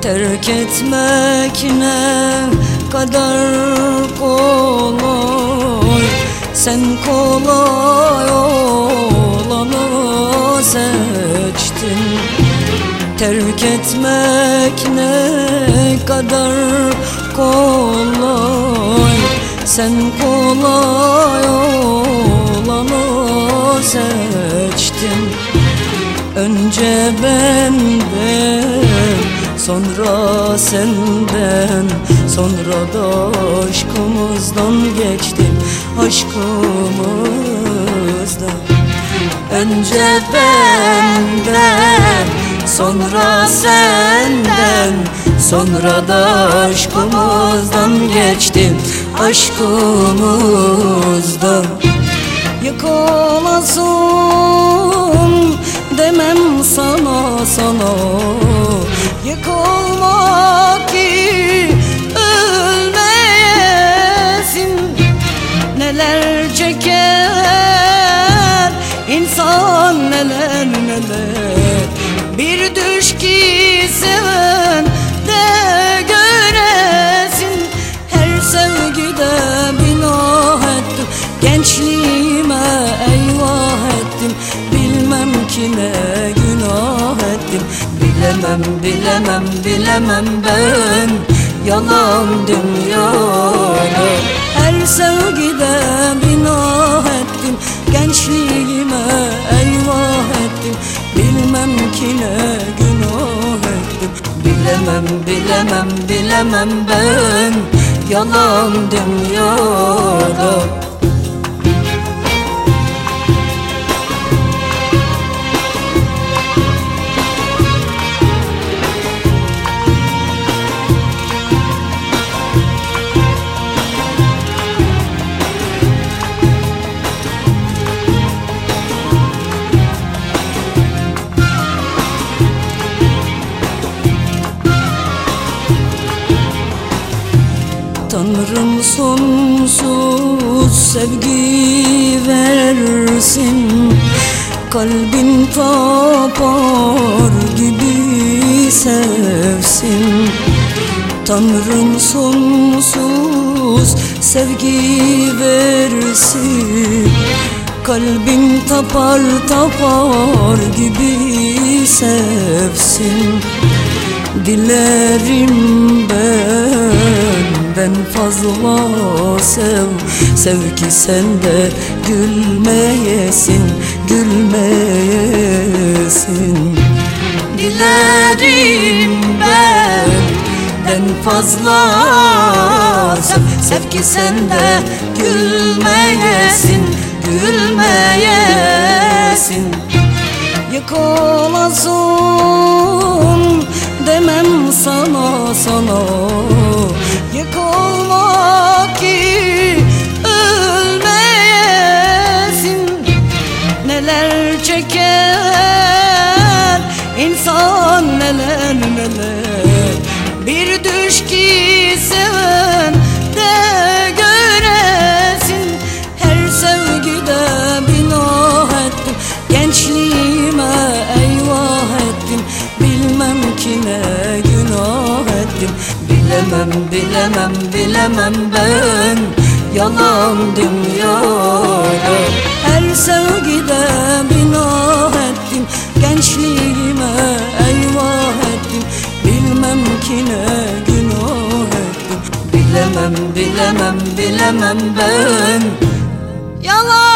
Terk etmek ne kadar kolay, sen kolay olanı seçtin. Terk etmek ne kadar kolay, sen kolay olanı seçtin. Önce benden, sonra senden, sonra da aşkımızdan geçtim, aşkımızdan. Önce benden, sonra senden, sonra da aşkımızdan geçtim, aşkımızdan. Yıkılasın demem sana, sana yıkılma ki ölmeyesin. Neler çeker insan, neler neler, bir düş ki seven de göresin. Her sevgide binah ettim, gençliğime eyvah ettim. Bilmem ki ne günah ettim, bilemem, bilemem, bilemem ben yalan dünyada. Her sevgide binah ettim, gençliğime eyvah ettim. Bilmem ki ne günah ettim, bilemem, bilemem, bilemem ben yalan dünyada. Tanrım sonsuz sevgi versin, kalbin tapar gibi sevsin. Tanrım sonsuz sevgi versin, kalbin tapar tapar gibi sevsin. Dilerim benden fazla sev, sev ki sen de gülmeyesin, gülmeyesin. Dilerim benden fazla sev, sev ki sen de gülmeyesin, gülmeyesin. Yıkılasın demem sana, sana yıkılma ki ölmeyesin. Neler çeker insan, neler neler, bir düş ki seven de göresin. Her sevgide binah ettim, gençliğime eyvah ettim. Bilmem ki ne günah ettim, bilemem, bilemem, bilemem ben yalan dünyada. Her sevgide binah ettim, gençliğime eyvah ettim. Bilmem ki ne günah ettim, bilemem, bilemem, bilemem ben yalan